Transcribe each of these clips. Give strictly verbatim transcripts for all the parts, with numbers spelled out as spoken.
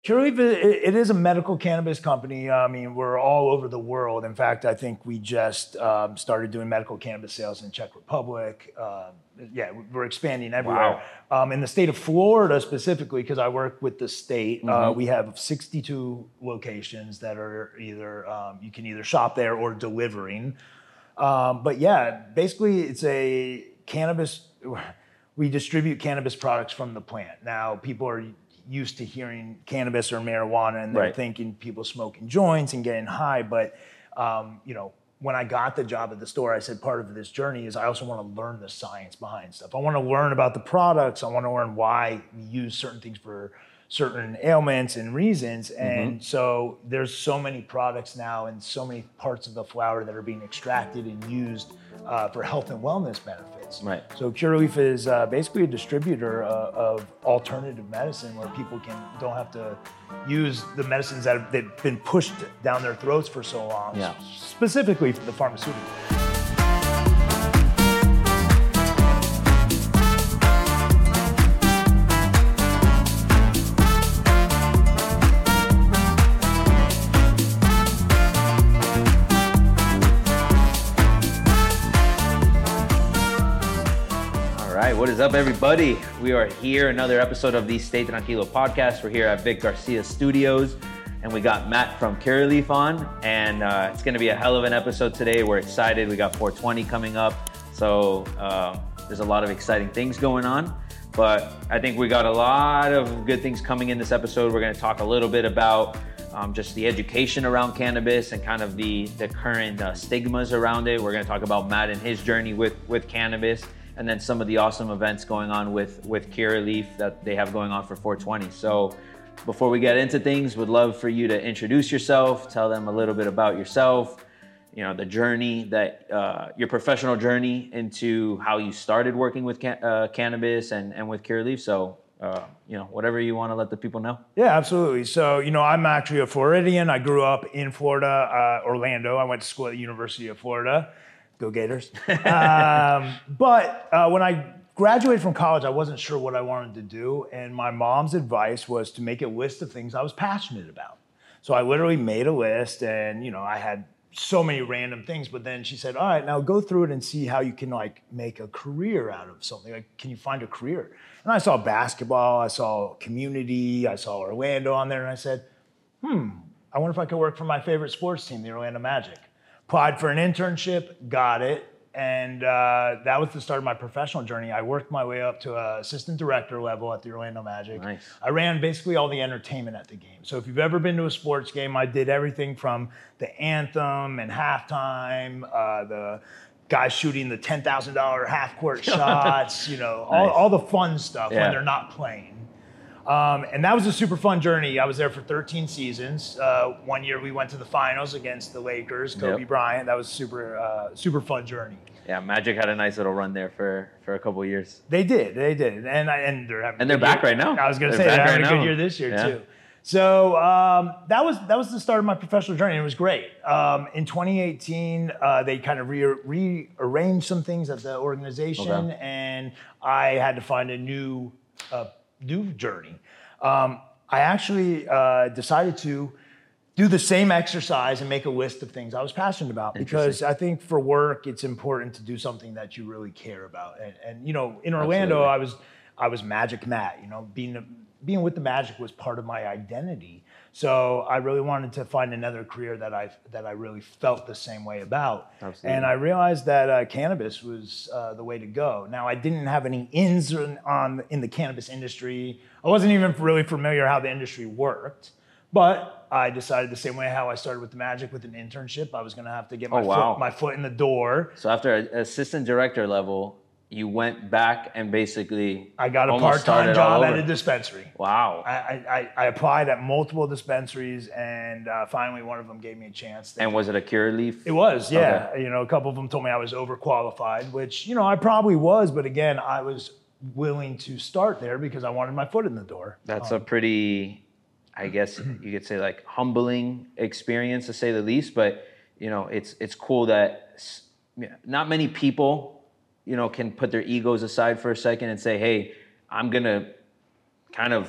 Curaleaf, it, it is a medical cannabis company. I mean, we're all over the world. In fact, I think we just um, started doing medical cannabis sales in Czech Republic. Uh, yeah, we're expanding everywhere. Wow. Um, in the state of Florida specifically, because I work with the state, Mm-hmm. uh, we have sixty-two locations that are either, um, you can either shop there or delivering. Um, but yeah, basically it's a cannabis, we distribute cannabis products from the plant. Now, people are used to hearing cannabis or marijuana and they're Right. thinking people smoking joints and getting high. But, um, you know, when I got the job at the store, I said part of this journey is I also want to learn the science behind stuff. I want to learn about the products. I want to learn why we use certain things for certain ailments and reasons. And Mm-hmm. so there's so many products now and so many parts of the flower that are being extracted and used uh, for health and wellness benefits. Right. So Curaleaf is uh, basically a distributor uh, of alternative medicine where people can don't have to use the medicines that have they've been pushed down their throats for so long, Yeah. specifically for the pharmaceutical. What is up, everybody? We are here, another episode of the Stay Tranquilo podcast. We're here at Vic Garcia Studios, and we got Matt from Curaleaf on, and uh, it's going to be a hell of an episode today. We're excited. We got four twenty coming up, so uh, there's a lot of exciting things going on, but I think we got a lot of good things coming in this episode. We're going to talk a little bit about um, just the education around cannabis and kind of the, the current uh, stigmas around it. We're going to talk about Matt and his journey with, with cannabis, and then some of the awesome events going on with, with Curaleaf that they have going on for four twenty. So before we get into things, would love for you to introduce yourself, tell them a little bit about yourself, you know, the journey that, uh, your professional journey into how you started working with can- uh, cannabis and, and with Curaleaf. So, uh, you know, whatever you want to let the people know. Yeah, absolutely. So, you know, I'm actually a Floridian. I grew up in Florida, uh, Orlando. I went to school at the University of Florida. Go Gators. um, but uh, when I graduated from college, I wasn't sure what I wanted to do. And my mom's advice was to make a list of things I was passionate about. So I literally made a list and, you know, I had so many random things, but then she said, all right, now go through it and see how you can like make a career out of something. Like, can you find a career? And I saw basketball, I saw community, I saw Orlando on there. And I said, hmm, I wonder if I could work for my favorite sports team, the Orlando Magic. Applied for an internship, got it, and uh, that was the start of my professional journey. I worked my way up to a assistant director level at the Orlando Magic. Nice. I ran basically all the entertainment at the game. So if you've ever been to a sports game, I did everything from the anthem and halftime, uh, the guys shooting the ten thousand dollars half-court shots, you know, all, Nice. all the fun stuff Yeah. when they're not playing. Um, and that was a super fun journey. I was there for thirteen seasons. Uh, one year we went to the finals against the Lakers, Kobe Yep. Bryant. That was super, uh, super fun journey. Yeah, Magic had a nice little run there for, for a couple of years. They did, they did, and I, and they're having. a And they're good back year. right now. I was going to They're say they're back having right a good now. year this year Yeah. too. So um, that was that was the start of my professional journey. It was great. Um, in twenty eighteen, uh, they kind of re- rearranged some things at the organization, Okay. and I had to find a new uh, new journey. Um, I actually uh, decided to do the same exercise and make a list of things I was passionate about, because I think for work it's important to do something that you really care about. And, and you know, in Orlando, Absolutely. I was I was Magic Matt. You know, being being with the Magic was part of my identity. So I really wanted to find another career that I that I really felt the same way about. Absolutely. And I realized that uh, cannabis was uh, the way to go. Now, I didn't have any ins on, on in the cannabis industry. I wasn't even really familiar how the industry worked, but I decided the same way how I started with the Magic with an internship. I was going to have to get my Oh, wow. foot my foot in the door. So after a- assistant director level, you went back and basically I got a almost part-time started all job at over. a dispensary. Wow. I, I, I applied at multiple dispensaries, and uh, finally one of them gave me a chance. They And was it a Curaleaf? It was, yeah. You know, a couple of them told me I was overqualified, which, you know, I probably was. But again, I was willing to start there because I wanted my foot in the door. That's Um, a pretty, I guess you could say, like humbling experience to say the least. But you know, it's it's cool that s- not many people, you know, can put their egos aside for a second and say, hey, I'm gonna kind of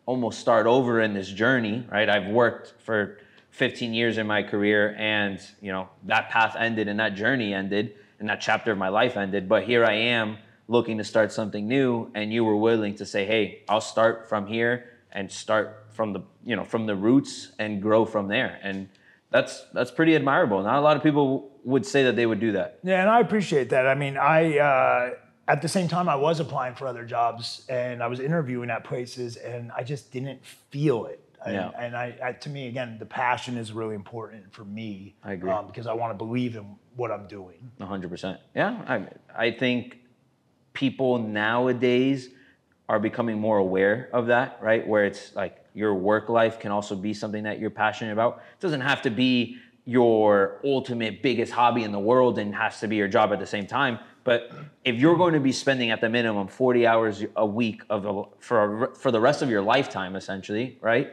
almost start over in this journey, right? I've worked for fifteen years in my career, and you know that path ended and that journey ended and that chapter of my life ended. But here I am looking to start something new, and you were willing to say, hey, I'll start from here and start from the, you know, from the roots and grow from there. And that's that's pretty admirable. Not a lot of people would say that they would do that. Yeah, and I appreciate that. I mean, I uh, at the same time I was applying for other jobs and I was interviewing at places, and I just didn't feel it. Yeah. And, and I, I, to me, again, the passion is really important for me. I agree. Um, because I want to believe in what I'm doing. one hundred percent. Yeah, I I think people nowadays are becoming more aware of that, right? Where it's like your work life can also be something that you're passionate about. It doesn't have to be your ultimate biggest hobby in the world and has to be your job at the same time. But if you're going to be spending at the minimum forty hours a week of a, for a, for the rest of your lifetime, essentially, right?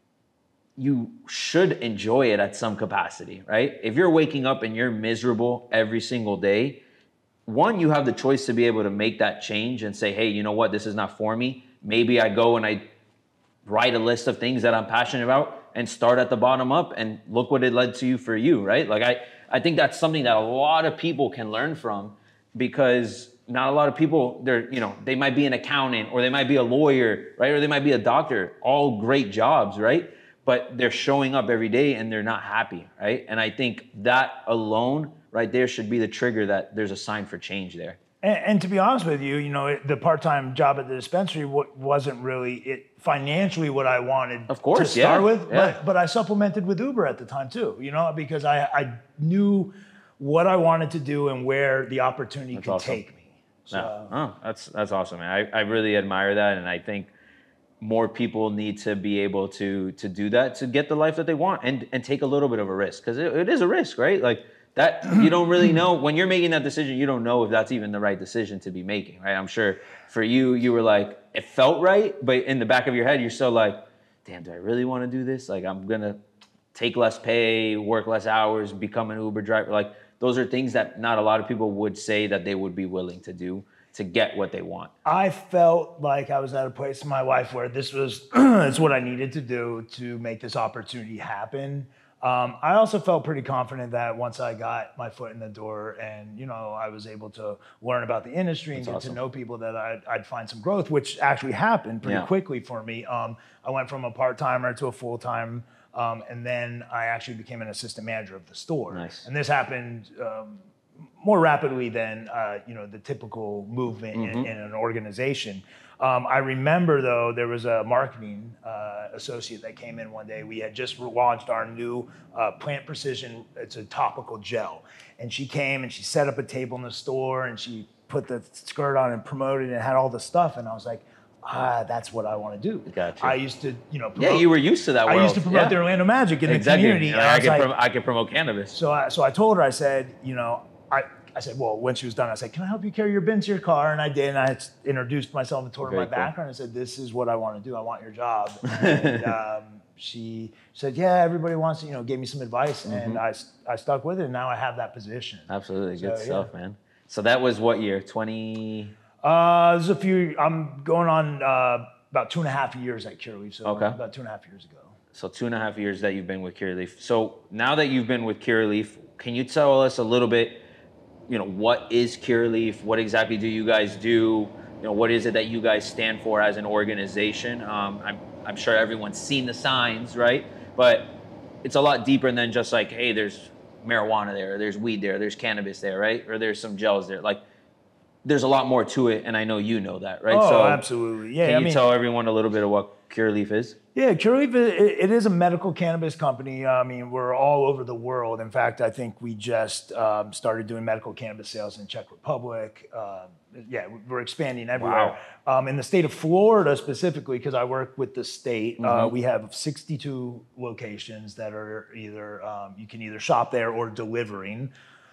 You should enjoy it at some capacity, right? If you're waking up and you're miserable every single day, one, you have the choice to be able to make that change and say, hey, you know what, this is not for me. Maybe I go and I write a list of things that I'm passionate about and start at the bottom up, and look what it led to you for you, right? Like I, I think that's something that a lot of people can learn from, because not a lot of people, they're, you know, they might be an accountant or they might be a lawyer, right? Or they might be a doctor, all great jobs, right? But they're showing up every day and they're not happy, right? And I think that alone right there should be the trigger that there's a sign for change there. And, and to be honest with you, you know, it, the part-time job at the dispensary w- wasn't really it financially what I wanted of course, to start yeah, with, yeah. But, but I supplemented with Uber at the time too, you know, because I, I knew what I wanted to do and where the opportunity that's could awesome. take me. So, no. Oh, that's that's awesome, man. I, I really admire that, and I think more people need to be able to to do that to get the life that they want, and and take a little bit of a risk, because it, it is a risk, right? Like that, you don't really know when you're making that decision. You don't know if that's even the right decision to be making, right? I'm sure for you, you were like, it felt right, but in the back of your head, you're still like, damn, do I really want to do this? Like, I'm gonna take less pay, work less hours, become an Uber driver. Like, those are things that not a lot of people would say that they would be willing to do to get what they want. I felt like I was at a place in my life where this was it's what I needed to do to make this opportunity happen. Um, I also felt pretty confident that once I got my foot in the door and, you know, I was able to learn about the industry and That's get awesome. to know people, that I'd, I'd find some growth, which actually happened pretty Yeah. quickly for me. Um, I went from a part-timer to a full-time, um, and then I actually became an assistant manager of the store. Nice. And this happened um, more rapidly than uh, you know the typical movement Mm-hmm. in, in an organization. Um, I remember though there was a marketing uh, associate that came in one day. We had just launched our new uh, Plant Precision. It's a topical gel, and she came and she set up a table in the store and she put the skirt on and promoted it and had all the stuff. And I was like, ah, that's what I want to do. Gotcha. I used to, you know, promote, Yeah, you were used to that world. I used to promote yeah. the Orlando Magic in exactly. the community. Like, and I I, was could like, prom- I could promote cannabis. So I, so I told her, I said, you know, I, I said, well, when she was done, I said, can I help you carry your bin to your car? And I did, and I introduced myself and told her Very my cool. background. I said, this is what I want to do. I want your job. And um, she said, yeah, everybody wants to, you know, gave me some advice, and I, I stuck with it, and now I have that position. Absolutely, good So, stuff, yeah. man. So that was what year? twenty Uh, there's a few, I'm going on uh, about two and a half years at Curaleaf, so Okay. about two and a half years ago. So two and a half years that you've been with Curaleaf. So now that you've been with Curaleaf, can you tell us a little bit, you know, what is Curaleaf? What exactly do you guys do? You know, what is it that you guys stand for as an organization? Um, I'm, I'm sure everyone's seen the signs, right? But it's a lot deeper than just like, hey, there's marijuana there, or there's weed there, there's cannabis there, right? Or there's some gels there. Like, there's a lot more to it, and I know you know that, right? Oh, so absolutely. Yeah, Can I you mean, tell everyone a little bit of what Curaleaf is? Yeah, Curaleaf, it, it is a medical cannabis company. I mean, we're all over the world. In fact, I think we just um, started doing medical cannabis sales in Czech Republic. Uh, yeah, we're expanding everywhere. Um, in the state of Florida specifically, because I work with the state, uh, we have sixty-two locations that are either, um, you can either shop there or delivering.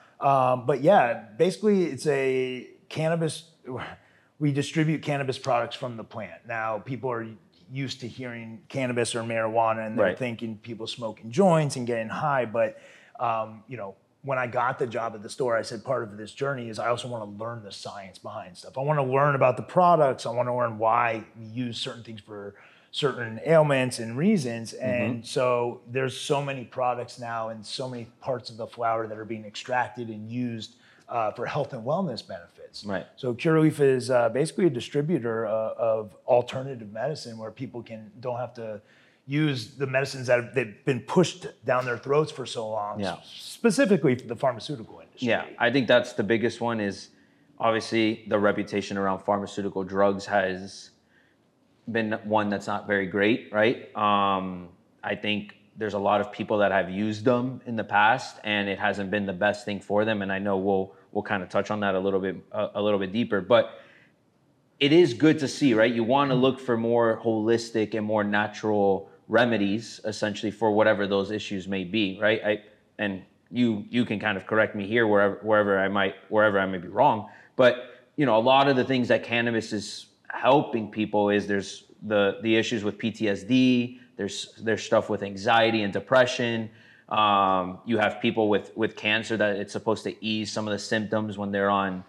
Um, but yeah, basically it's a cannabis, we distribute cannabis products from the plant. Now, people are used to hearing cannabis or marijuana, and they're Right. thinking people smoking joints and getting high. But, um, you know, when I got the job at the store, I said part of this journey is I also want to learn the science behind stuff. I want to learn about the products. I want to learn why we use certain things for certain ailments and reasons. And Mm-hmm. so there's so many products now and so many parts of the flower that are being extracted and used uh, for health and wellness benefits. Right. So Curaleaf is uh, basically a distributor uh, of alternative medicine where people can don't have to use the medicines that have they've been pushed down their throats for so long, Yeah. specifically for the pharmaceutical industry. Yeah, I think that's the biggest one is obviously the reputation around pharmaceutical drugs has been one that's not very great, right? Um, I think there's a lot of people that have used them in the past and it hasn't been the best thing for them. And I know we'll we'll kind of touch on that a little bit a, a little bit deeper, but it is good to see, right? You want to look for more holistic and more natural remedies, essentially, for whatever those issues may be, right? I and you you can kind of correct me here wherever wherever I might wherever I may be wrong, but you know, a lot of the things that cannabis is helping people is there's the the issues with P T S D, there's there's stuff with anxiety and depression. Um, you have people with with cancer that it's supposed to ease some of the symptoms when they're on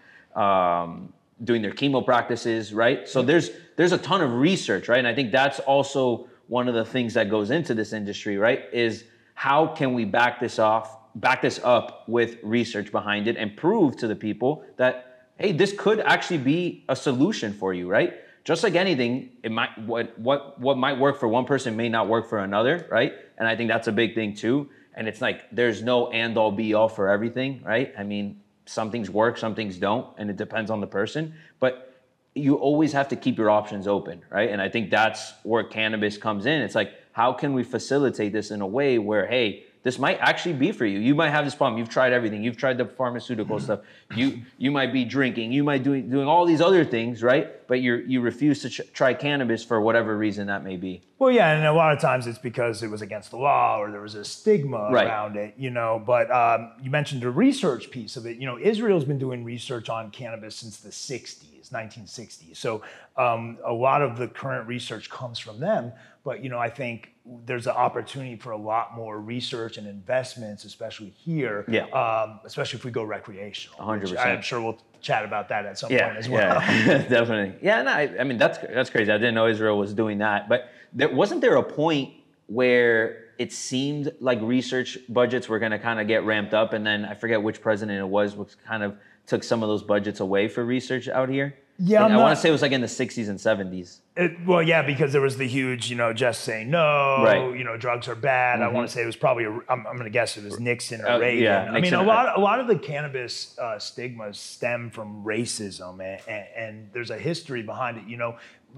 um, doing their chemo practices, right? So there's there's a ton of research, right? And I think that's also one of the things that goes into this industry, right? Is how can we back this off, back this up with research behind it and prove to the people that, hey, this could actually be a solution for you, right? Just like anything, it might what what what might work for one person may not work for another, right? And I think that's a big thing too. And it's like there's no end all be all for everything, right? I mean, some things work, some things don't, and it depends on the person. But you always have to keep your options open, right? And I think that's where cannabis comes in. It's like, how can we facilitate this in a way where, hey, this might actually be for you. You might have this problem. You've tried everything. You've tried the pharmaceutical stuff. You you might be drinking. You might be doing all these other things, right? But you you refuse to ch- try cannabis for whatever reason that may be. Well, yeah, and a lot of times it's because it was against the law or there was a stigma Right. around it, you know. But um, you mentioned the research piece of it. You know, Israel's been doing research on cannabis since the sixties, nineteen sixties. So um, a lot of the current research comes from them. But, you know, I think there's an opportunity for a lot more research and investments, especially here, Yeah. um, especially if we go recreational. one hundred which percent. I'm sure we'll chat about that at some Yeah, point as well. yeah, definitely. Yeah, no, I, I mean that's that's crazy. I didn't know Israel was doing that. But there wasn't there a point where it seemed like research budgets were going to kind of get ramped up, and then I forget which president it was, which kind of took some of those budgets away for research out here. Yeah, And I'm I want not- to say it was like in the sixties and seventies. It, well, yeah, because there was the huge, you know, just say no, Right. you know, drugs are bad. I want to say it was probably, a, I'm, I'm going to guess it was Nixon or Uh, Reagan. yeah, I mean, Nixon. a lot, a lot of the cannabis uh, stigmas stem from racism, and, and, and there's a history behind it. You know,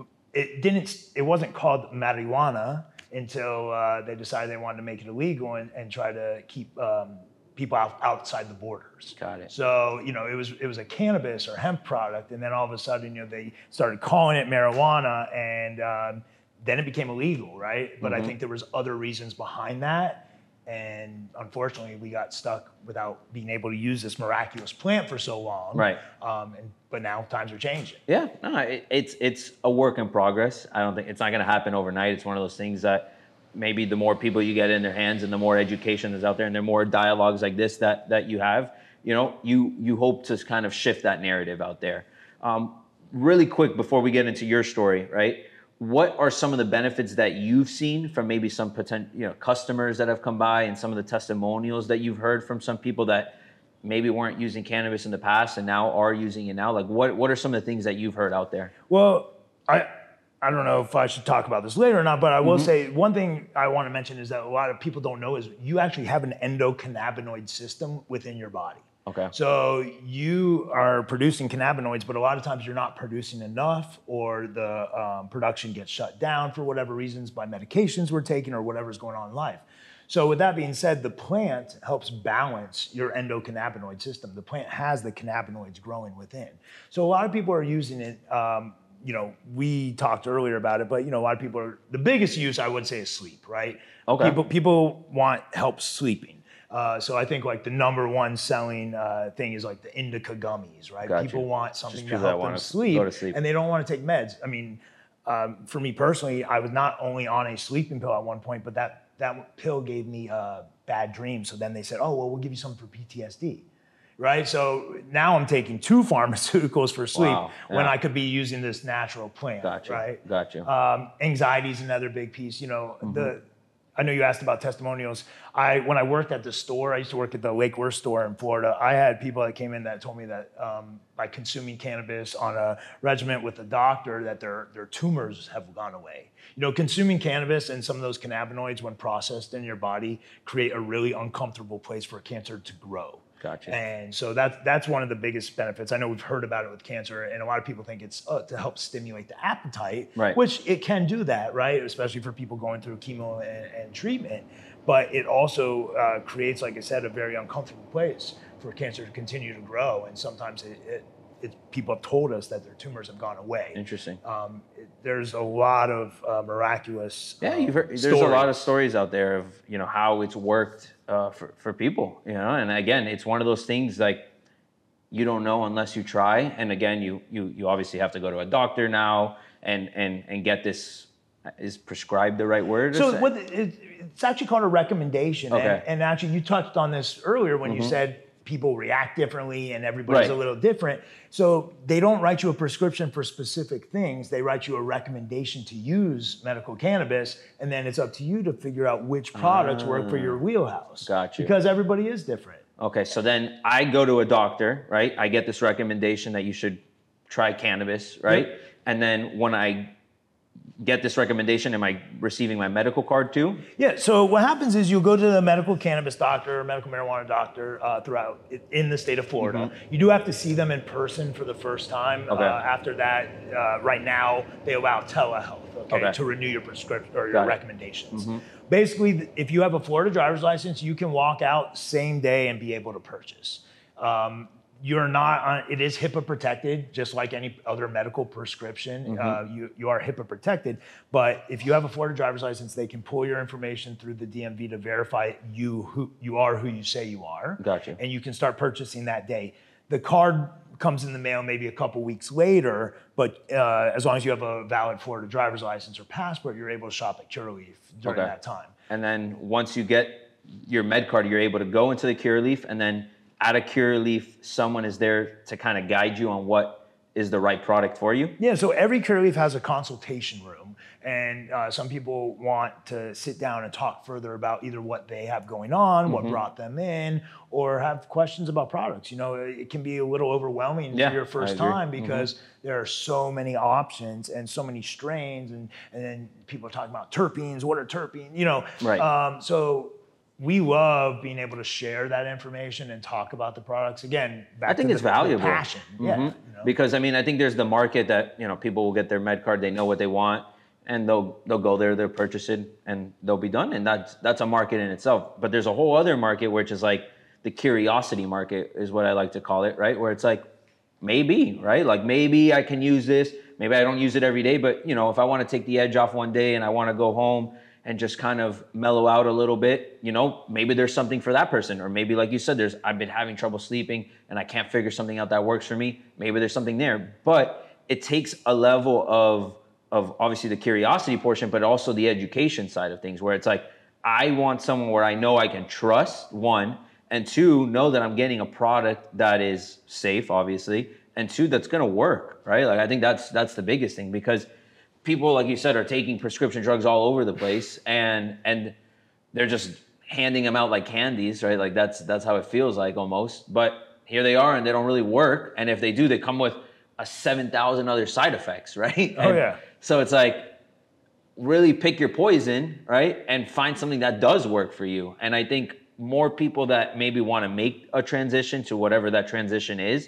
it didn't, it wasn't called marijuana until uh, they decided they wanted to make it illegal and, and try to keep um, people out, outside the borders. Got it. So, you know, it was it was a cannabis or hemp product, and then all of a sudden, you know, they started calling it marijuana, and um, then it became illegal, right? But I think there was other reasons behind that, and unfortunately, we got stuck without being able to use this miraculous plant for so long. Right. Um, and but now times are changing. Yeah, no, it, it's it's a work in progress. I don't think it's not going to happen overnight. It's one of those things that maybe the more people you get in their hands and the more education is out there and the more dialogues like this that that you have, you know, you you hope to kind of shift that narrative out there. Um, really quick before we get into your story, right? What are some of the benefits that you've seen from maybe some potential, you know, customers that have come by and some of the testimonials that you've heard from some people that maybe weren't using cannabis in the past and now are using it now? Like what what are some of the things that you've heard out there? Well, I I don't know if I should talk about this later or not, but I will say one thing I want to mention is that a lot of people don't know is you actually have an endocannabinoid system within your body. Okay. So you are producing cannabinoids, but a lot of times you're not producing enough, or the um, production gets shut down for whatever reasons by medications we're taking or whatever's going on in life. So with that being said, the plant helps balance your endocannabinoid system. The plant has the cannabinoids growing within. So a lot of people are using it. Um, you know, we talked earlier about it, but you know, a lot of people are, the biggest use I would say is sleep, right? Okay. People, people want help sleeping. Uh, so I think like the number one selling uh, thing is like the indica gummies, right? Gotcha. People want something Just to people that help them wanna sleep, go to sleep. and they don't want to take meds. I mean, um, for me personally, I was not only on a sleeping pill at one point, but that that pill gave me uh, bad dreams. So then they said, oh, well, we'll give you something for P T S D. right? So now I'm taking two pharmaceuticals for sleep Wow, when yeah. I could be using this natural plant, Gotcha, right? gotcha. Um, anxiety is another big piece. You know, Mm-hmm. the I know you asked about testimonials. I when I worked at the store, I used to work at the Lake Worth store in Florida. I had people that came in that told me that um, by consuming cannabis on a regimen with a doctor, that their their tumors have gone away. You know, consuming cannabis and some of those cannabinoids, when processed in your body, create a really uncomfortable place for cancer to grow. Gotcha. And so that's that's one of the biggest benefits. I know we've heard about it with cancer, and a lot of people think it's uh, to help stimulate the appetite, Right. which it can do that, right? Especially for people going through chemo and, and treatment. But it also uh, creates, like I said, a very uncomfortable place for cancer to continue to grow. And sometimes it, it, it people have told us that their tumors have gone away. Interesting. Um, it, there's a lot of uh, miraculous. Yeah, um, you've heard, there's stories. a lot of stories out there of, you know, how it's worked uh, for, for people, you know, and again, it's one of those things like you don't know unless you try. And again, you, you, you obviously have to go to a doctor now and, and, and get this, is prescribed the right word? So what it, it's actually called a recommendation. Okay. And, and actually you touched on this earlier when Mm-hmm. you said people react differently and everybody's Right. a little different. So they don't write you a prescription for specific things. They write you a recommendation to use medical cannabis, and then it's up to you to figure out which products work for your wheelhouse. Gotcha. Because everybody is different. Okay, so then I go to a doctor, right? I get this recommendation that you should try cannabis, right? Yep. And then when I get this recommendation, am I receiving my medical card too? Yeah, so what happens is you'll go to the medical cannabis doctor or medical marijuana doctor uh, throughout in the state of Florida. You do have to see them in person for the first time. Mm-hmm. Okay. Uh, after that, uh, right now, they allow telehealth, okay, Okay. to renew your prescription or your Got it. Mm-hmm. recommendations. Basically, if you have a Florida driver's license, you can walk out same day and be able to purchase. Um, You're not on, it is HIPAA protected, just like any other medical prescription. Uh, you, you are HIPAA protected, but if you have a Florida driver's license, they can pull your information through the D M V to verify you who you are who you say you are. Gotcha. And you can start purchasing that day. The card comes in the mail maybe a couple weeks later, but uh, as long as you have a valid Florida driver's license or passport, you're able to shop at Curaleaf during Okay. that time. And then once you get your med card, you're able to go into the Curaleaf, and then at a Curaleaf, someone is there to kind of guide you on what is the right product for you. Yeah, so every Curaleaf has a consultation room, and uh, some people want to sit down and talk further about either what they have going on, what brought them in, or have questions about products. You know, it can be a little overwhelming Yeah, for your I first agree. time because there are so many options and so many strains, and, and then people are talking about terpenes. What are terpenes? You know, Right. um, so we love being able to share that information and talk about the products. Again, back I think to it's the, the valuable. passion. Yeah, Mhm. you know? Because I mean, I think there's the market that, you know, people will get their med card, they know what they want, and they'll they'll go there, they'll purchase it, and they'll be done. And that's that's a market in itself. But there's a whole other market which is like the curiosity market, is what I like to call it, right? Where it's like, maybe, right? Like maybe I can use this, maybe I don't use it every day, but you know, if I want to take the edge off one day and I want to go home and just kind of mellow out a little bit, you know, maybe there's something for that person. Or maybe, like you said, there's I've been having trouble sleeping and I can't figure something out that works for me. Maybe there's something there. But it takes a level of of obviously the curiosity portion, but also the education side of things, where it's like, I want someone where I know I can trust, one, and two, know that I'm getting a product that is safe, obviously, and two, that's gonna work, right? Like I think that's that's the biggest thing, because people, like you said, are taking prescription drugs all over the place, and and they're just handing them out like candies, right? Like that's that's how it feels like almost. But here they are, and they don't really work. And if they do, they come with a seven thousand other side effects, right? Oh, And yeah. So it's like, really pick your poison, right? And find something that does work for you. And I think more people that maybe want to make a transition to whatever that transition is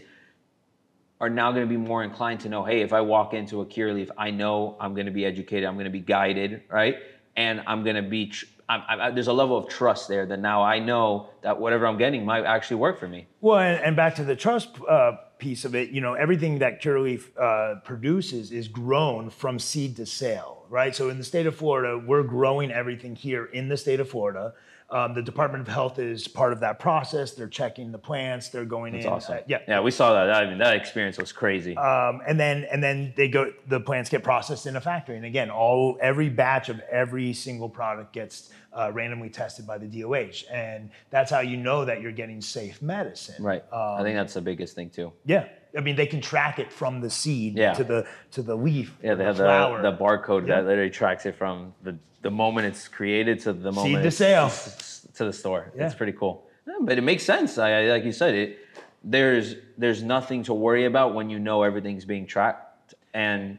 are now going to be more inclined to know, hey, if I walk into a Curaleaf, I know I'm going to be educated, I'm going to be guided, right? And I'm going to be, tr- I'm, I, there's a level of trust there that now I know that whatever I'm getting might actually work for me. Well, and, and back to the trust uh, piece of it, you know, everything that Curaleaf uh, produces is grown from seed to sale, right? So in the state of Florida, we're growing everything here in the state of Florida. Um, the Department of Health is part of that process. They're checking the plants. They're going That's in. awesome. uh, yeah. Yeah, we saw that. I mean, that experience was crazy. Um, and then and then they go. The plants get processed in a factory. And again, all every batch of every single product gets uh, randomly tested by the D O H. And that's how you know that you're getting safe medicine. Right. Um, I think that's the biggest thing too. Yeah. I mean, they can track it from the seed Yeah. to the to the leaf. Yeah, they the have flower. the, the barcode Yeah. that literally tracks it from the, the moment it's created to the moment Seed to it's, sale. it's- to the store. Yeah. It's pretty cool. Yeah, but it makes sense. I, I- like you said, it there's there's nothing to worry about when you know everything's being tracked and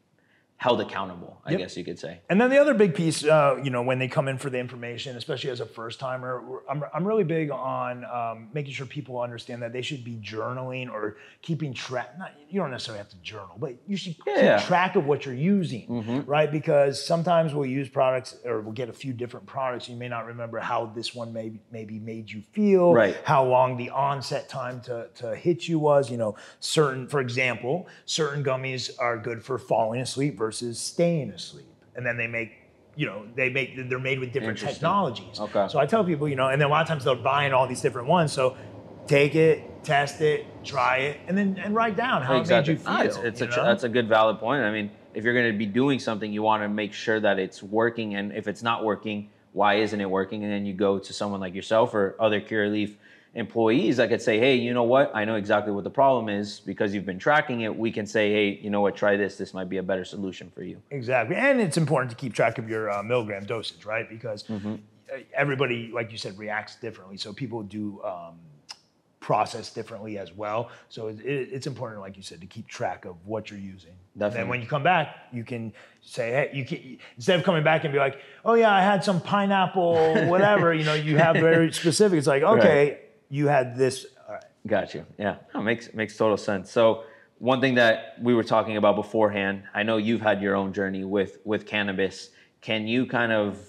held accountable, I Yep. guess you could say. And then the other big piece, uh, you know, when they come in for the information, especially as a first timer, I'm, I'm really big on um, making sure people understand that they should be journaling or keeping track. Not, you don't necessarily have to journal, but you should keep Yeah. track of what you're using, Mm-hmm. right? Because sometimes we'll use products or we'll get a few different products. You may not remember how this one maybe maybe made you feel, Right. how long the onset time to, to hit you was. You know, certain, for example, certain gummies are good for falling asleep versus staying asleep. And then they make, you know, they make, they're made with different Interesting. technologies. Okay. So I tell people, you know, and then a lot of times they're buying all these different ones. So take it, test it, try it, and then and write down how Exactly. it made you feel. Ah, it's it's a you tr- know? that's a good valid point. I mean, if you're going to be doing something, you want to make sure that it's working, and if it's not working, why isn't it working? And then you go to someone like yourself or other Curaleaf employees that could say, hey, you know what? I know exactly what the problem is because you've been tracking it. We can say, hey, you know what? Try this. This might be a better solution for you. Exactly. And it's important to keep track of your uh, milligram dosage, right? Because Mm-hmm. everybody, like you said, reacts differently. So people do um, process differently as well. So it, it, it's important, like you said, to keep track of what you're using. And Definitely. then when you come back, you can say, hey, you can, instead of coming back and be like, oh yeah, I had some pineapple, whatever, you know, you have very specific. It's like, okay, you had this. All right. Got you. Yeah, no, makes makes total sense. So one thing that we were talking about beforehand, I know you've had your own journey with with cannabis. Can you kind of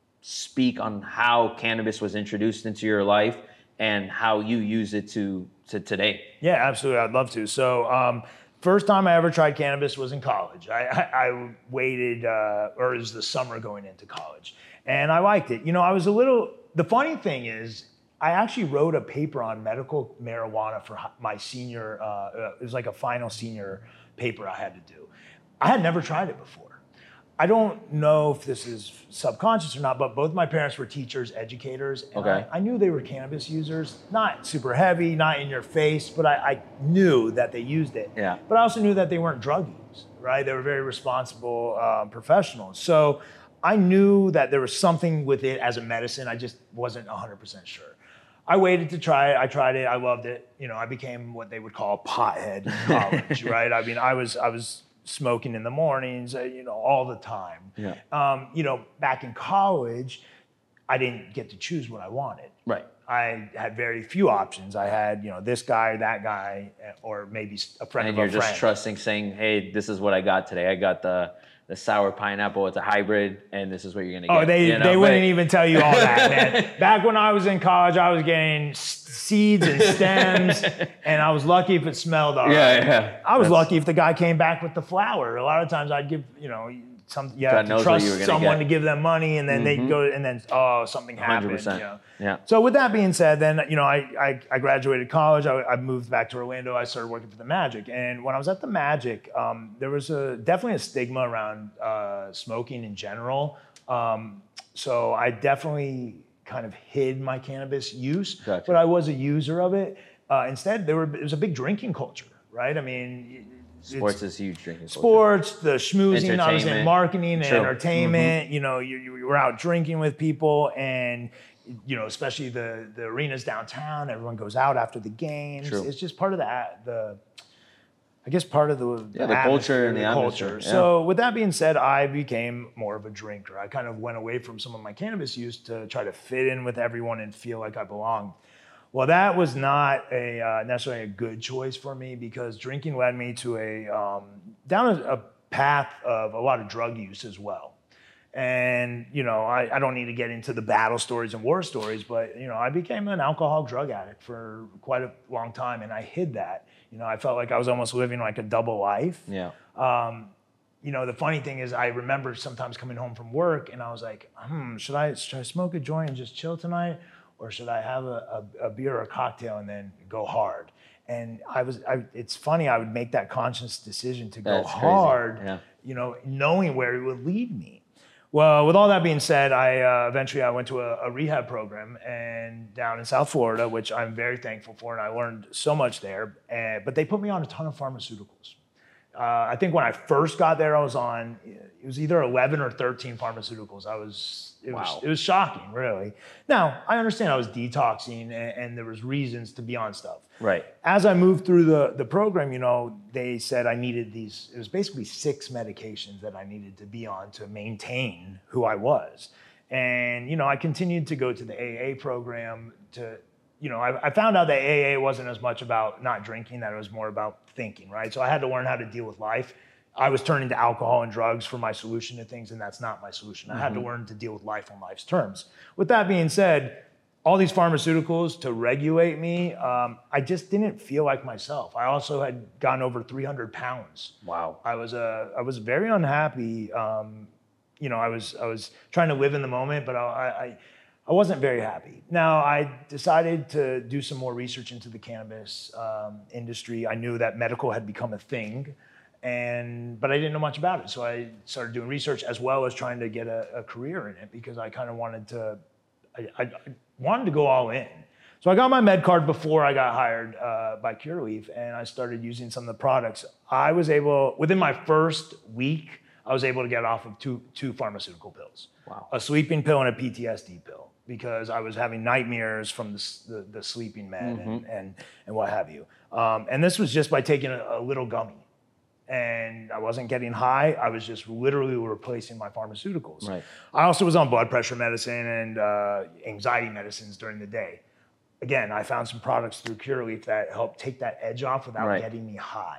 speak on how cannabis was introduced into your life and how you use it to to today? Yeah, absolutely. I'd love to. So, um, first time I ever tried cannabis was in college. I, I, I waited, uh, or it was the summer going into college, and I liked it. You know, I was a little. The funny thing is, I actually wrote a paper on medical marijuana for hi- my senior. Uh, uh, it was like a final senior paper I had to do. I had never tried it before. I don't know if this is subconscious or not, but both my parents were teachers, educators, and Okay. I, I knew they were cannabis users. Not super heavy, not in your face, but I, I knew that they used it. Yeah. But I also knew that they weren't drug use, right? They were very responsible uh, professionals. So I knew that there was something with it as a medicine. I just wasn't one hundred percent sure. I waited to try it. I tried it. I loved it. You know, I became what they would call a pothead in college, right? I mean, I was I was smoking in the mornings, uh, you know, all the time. Yeah. Um, you know, back in college, I didn't get to choose what I wanted. Right. I had very few options. I had, you know, this guy, that guy, or maybe a friend And of you're a just friend. trusting, saying, hey, this is what I got today. I got the the sour pineapple. It's a hybrid, and this is what you're gonna get. Oh, they, you know? they wouldn't But- even tell you all that, man. Back when I was in college, I was getting s- seeds and stems, and I was lucky if it smelled all Yeah, right. yeah. I was That's- lucky if the guy came back with the flower. A lot of times I'd give, you know, some you God have to knows what trust you were gonna someone get. to give them money, and then they go, and then oh, something happened. one hundred percent. You know? Yeah. So with that being said, then you know I I, I graduated college. I, I moved back to Orlando. I started working for the Magic, and when I was at the Magic, um, there was a definitely a stigma around uh, smoking in general. Um, so I definitely kind of hid my cannabis use, Gotcha. but I was a user of it. Uh, instead, there were it was a big drinking culture, right? I mean. it's- Sports is huge drinking culture. Sports, the schmoozing, I was in Entertainment. marketing and True. entertainment. You know, you, you were out drinking with people, and you know, especially the the arenas downtown. Everyone goes out after the games. True. It's just part of the the. I guess part of the, Yeah, the culture atmosphere, and the atmosphere, culture. yeah. So with that being said, I became more of a drinker. I kind of went away from some of my cannabis use to try to fit in with everyone and feel like I belonged. Well, that was not a uh, necessarily a good choice for me because drinking led me to a um, down a, a path of a lot of drug use as well. And you know, I, I don't need to get into the battle stories and war stories, but you know, I became an alcohol drug addict for quite a long time, and I hid that. You know, I felt like I was almost living like a double life. Yeah. Um, you know, the funny thing is, I remember sometimes coming home from work, and I was like, "Hmm, should I should I smoke a joint and just chill tonight, or should I have a, a, a beer or a cocktail and then go hard?" And I was, I, it's funny, I would make that conscious decision to go That's crazy. hard, Yeah. you know, knowing where it would lead me. Well, with all that being said, I uh, eventually I went to a, a rehab program and down in South Florida, which I'm very thankful for, and I learned so much there. And, but they put me on a ton of pharmaceuticals. Uh, I think when I first got there, I was on, it was either eleven or thirteen pharmaceuticals. I was, it Wow. was, it was shocking, really. Now, I understand I was detoxing and, and there was reasons to be on stuff. Right. As I moved through the, the program, you know, they said I needed these, it was basically six medications that I needed to be on to maintain who I was. And, you know, I continued to go to the A A program to, you know, I, I found out that A A wasn't as much about not drinking, that it was more about thinking, right? So I had to learn how to deal with life. I was turning to alcohol and drugs for my solution to things, and that's not my solution. I mm-hmm. had to learn to deal with life on life's terms. With that being said, all these pharmaceuticals to regulate me, um, I just didn't feel like myself. I also had gotten over three hundred pounds. Wow. I was uh, I was very unhappy. Um, you know, I was I was trying to live in the moment, but I, I I wasn't very happy. Now, I decided to do some more research into the cannabis um, industry. I knew that medical had become a thing, and but I didn't know much about it. So I started doing research as well as trying to get a, a career in it because I kind of wanted to, I, I, I wanted to go all in. So I got my med card before I got hired uh, by Curaleaf, and I started using some of the products. I was able, within my first week, I was able to get off of two, two pharmaceutical pills. Wow. A sleeping pill and a P T S D pill, because I was having nightmares from the, the, the sleeping med mm-hmm. and, and, and what have you. Um, and this was just by taking a, a little gummy. And I wasn't getting high. I was just literally replacing my pharmaceuticals. Right. I also was on blood pressure medicine and uh, anxiety medicines during the day. Again, I found some products through Curaleaf that helped take that edge off without right. getting me high.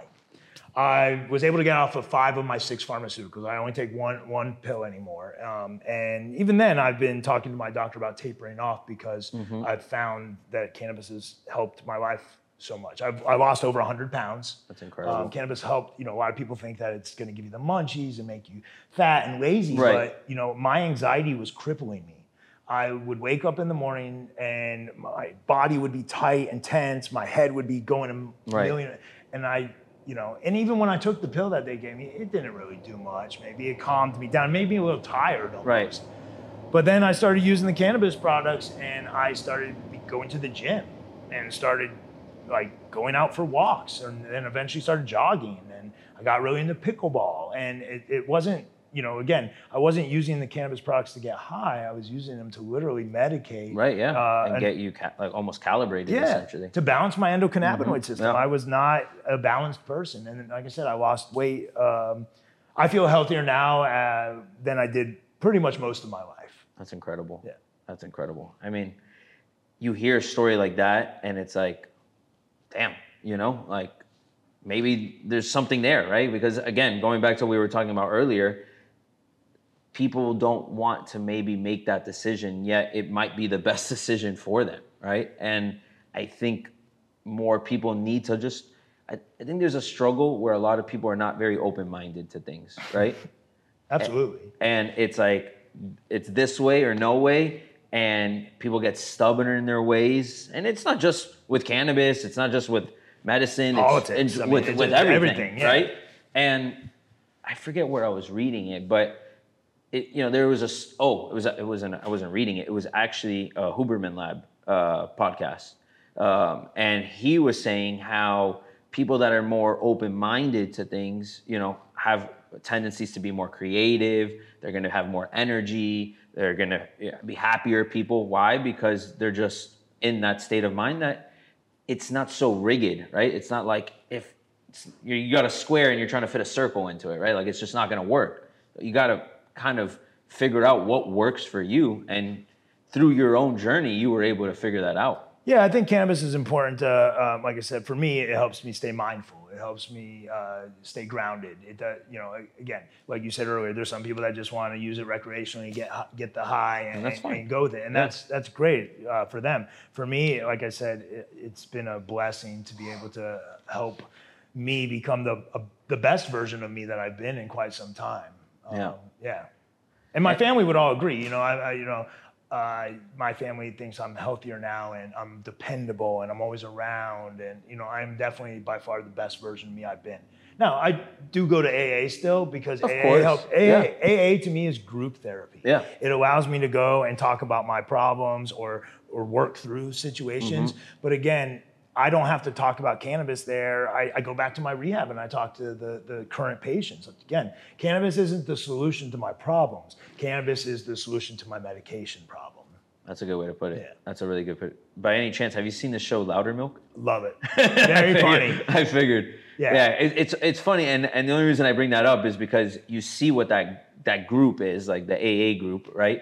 I was able to get off of five of my six pharmaceuticals. I only take one one pill anymore. Um, and even then, I've been talking to my doctor about tapering off because mm-hmm. I've found that cannabis has helped my life so much. I've I lost over one hundred pounds. That's incredible. Um, cannabis helped, you know, a lot of people think that it's going to give you the munchies and make you fat and lazy. Right. But, you know, my anxiety was crippling me. I would wake up in the morning and my body would be tight and tense. My head would be going a right. million. And I, you know, and even when I took the pill that they gave me, it didn't really do much. Maybe it calmed me down, made me a little tired almost. Right. But then I started using the cannabis products and I started going to the gym and started like going out for walks, and then eventually started jogging, and I got really into pickleball. And it, it wasn't, you know, again, I wasn't using the cannabis products to get high. I was using them to literally medicate. Right, yeah, uh, and, and get you ca- like almost calibrated, yeah, essentially. To balance my endocannabinoid mm-hmm. system. Yeah. I was not a balanced person. And like I said, I lost weight. Um, I feel healthier now uh, than I did pretty much most of my life. That's incredible. Yeah. That's incredible. I mean, you hear a story like that and it's like, damn, you know, like maybe there's something there, right? Because again, going back to what we were talking about earlier, people don't want to maybe make that decision, yet it might be the best decision for them, right? And I think more people need to just, I, I think there's a struggle where a lot of people are not very open-minded to things, right? Absolutely. And, and it's like, it's this way or no way. And people get stubborn in their ways. And it's not just with cannabis. It's not just with medicine. Politics. It's, it's I mean, with, it's with everything, everything yeah. right? And I forget where I was reading it, but it, you know, there was a, oh, it was, it wasn't, I wasn't reading it. It was actually a Huberman Lab uh, podcast. Um, and he was saying how people that are more open-minded to things, you know, have tendencies to be more creative. They're going to have more energy. They're going to be happier people. Why? Because they're just in that state of mind that it's not so rigid, right? It's not like if it's, you got a square and you're trying to fit a circle into it, right? Like it's just not going to work. You got to kind of figure out what works for you. And through your own journey, you were able to figure that out. Yeah, I think cannabis is important. Uh, um, like I said, for me, it helps me stay mindful. It helps me uh, stay grounded. It, uh, you know, again, like you said earlier, there's some people that just want to use it recreationally, get get the high, and, and, that's and, and go with it, and yeah. that's that's great uh, for them. For me, like I said, it, it's been a blessing to be able to help me become the uh, the best version of me that I've been in quite some time. Um, yeah, yeah, and my family would all agree. You know, I, I you know. Uh, my family thinks I'm healthier now and I'm dependable and I'm always around, and you know I'm definitely by far the best version of me I've been. Now, I do go to A A still because Of A A course, helps. A A, yeah. A A to me is group therapy. Yeah. It allows me to go and talk about my problems or or work through situations. Mm-hmm. But again, I don't have to talk about cannabis there. I, I go back to my rehab and I talk to the, the current patients. Again, cannabis isn't the solution to my problems. Cannabis is the solution to my medication problem. That's a good way to put it. Yeah. That's a really good put. By any chance, have you seen the show Louder Milk? Love it. Very funny. I figured. Yeah. Yeah. It, it's it's funny, and and the only reason I bring that up is because you see what that that group is, like the A A group, right?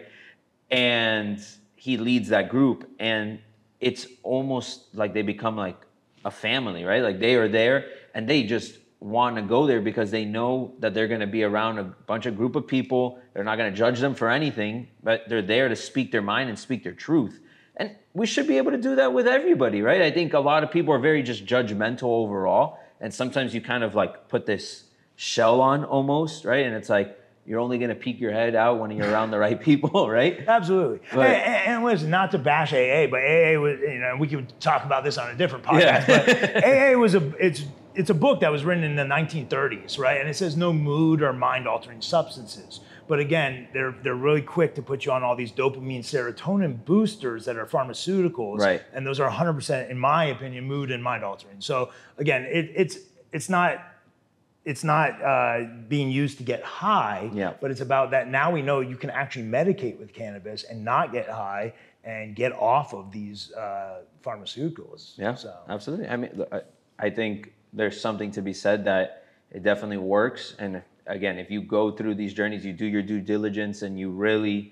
And he leads that group, and it's almost like they become like a family, right? Like they are there, and they just want to go there because they know that they're going to be around a bunch of group of people. They're not going to judge them for anything, but they're there to speak their mind and speak their truth. And we should be able to do that with everybody, right? I think a lot of people are very just judgmental overall. And sometimes you kind of like put this shell on almost, right? And it's like, you're only going to peek your head out when you're around the right people, right? Absolutely. But- and, and listen, not to bash A A, but A A was, you know, we could talk about this on a different podcast, Yeah. but A A was a, it's, it's a book that was written in the nineteen thirties, right? And it says no mood or mind altering substances. But again, they're, they're really quick to put you on all these dopamine, serotonin boosters that are pharmaceuticals. Right. And those are one hundred percent, in my opinion, mood and mind altering. So again, it, it's, it's not, it's not uh, being used to get high, Yeah. but it's about that now we know you can actually medicate with cannabis and not get high and get off of these uh, pharmaceuticals. Yeah, So. absolutely. I mean, look, I, I think there's something to be said that it definitely works. And again, if you go through these journeys, you do your due diligence and you really